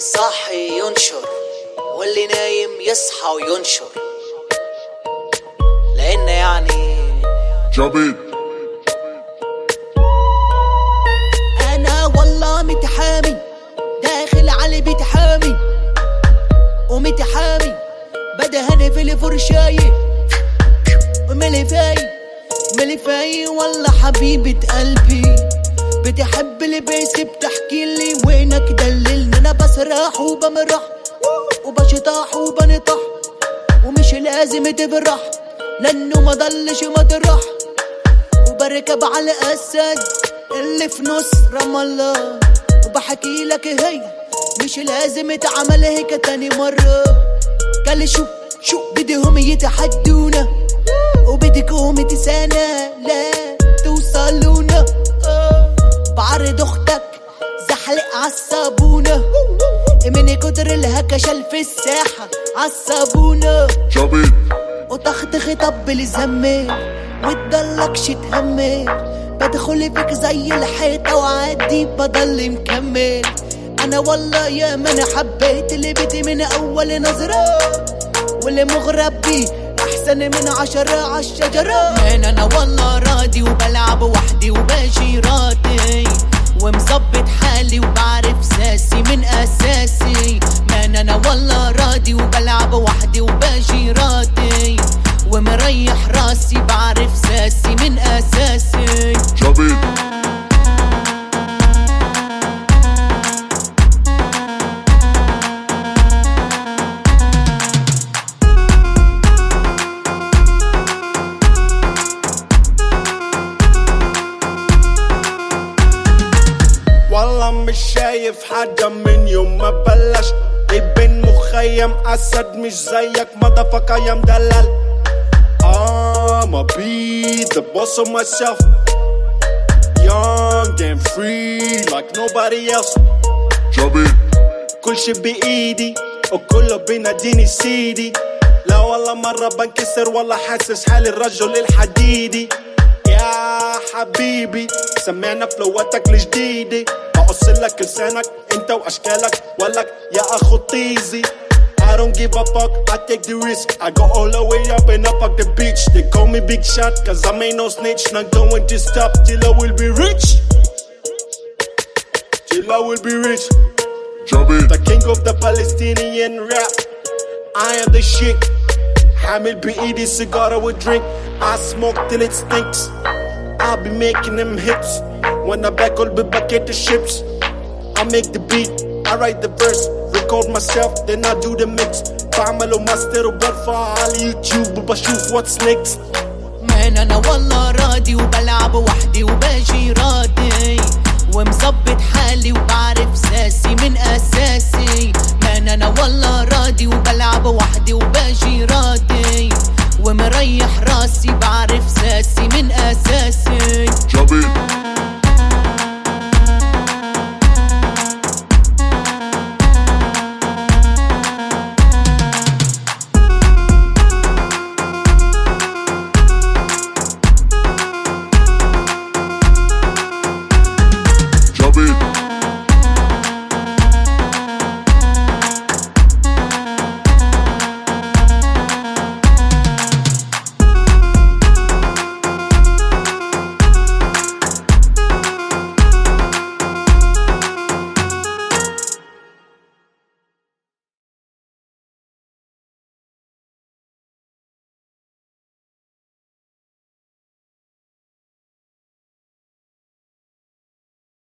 صاحي ينشر واللي نايم يصحى وينشر، لأن يعني جبيت أنا والله متحامي داخل على بيت حامي ومتحامي بدهن في الفرشاية ملفاي والله حبيبة قلبي بتحب لباس بتحكي لي وينك دللني. انا بسرح وبمرح وبشطح وبنطح ومش لازم تفرح لانه ما ضلش مطرح، وبركب على اسد اللي في نص رام الله وبحكي لك هي مش لازم تعمل هيك تاني مرة. قال شو بدهم يتحدونا وبدكم تسانا لا توصلونا. بعرض اختك زحلق عالصابونة من كتر الهكشل في الساحة عالصابونة جبيت وتخطخ طبل زمي وتضلكش تهمل. بدخل فيك زي الحيطة وعادي بضل مكمل. انا والله يا من حبيت اللي بدي من اول نظرة واللي مغرب بيه احسن من 10 عالشجرة. من انا والله راضي وبلعب وحدي وباجي راضي ومظبط حالي وبعرف ساسي من اساسي. من انا والله راضي وبلعب وحدي وباجي راضي ومريح راسي بعرف ساسي من اساسي. جبيت والله مش شايف حاجة من يوم ما بلش ابن مخيم أسد مش زيك مضافك يا مدلل. I'ma be the boss of myself, young and free like nobody else. جبيت كل شي بإيدي وكله بيناديني سيدي. لا والله مرة بنكسر والله حاسس حالي الرجل الحديدي. يا حبيبي سمعنا فلواتك الجديدة بقصلك لسانك انت واشكالك ولك يا اخو طيزي. I don't give a fuck, I take the risk. I go all the way up and up at the beach. They call me big shot cause I ain't no snitch. Not going to stop till I will be rich. Till I will be rich. جبيت The king of the Palestinian rap, I am the shit. حامل بإيدي سيجارة ودرينك. I smoke till it stinks. I be making them hits. When I باكل بباكيت الشيبس. I make the beat, I write the verse. Record myself, then I do the mix. بعمله ماستر وبرفع على اليوتيوب وبشوف what's next. من انا والله راضي وبلعب وحدي وباجي راضي ومظبط حالي وبعرف ساسي من اساسي. من انا والله راضي وبلعب وحدي وباجي راضي ومريح راسي بعرف ساسي من اساسي.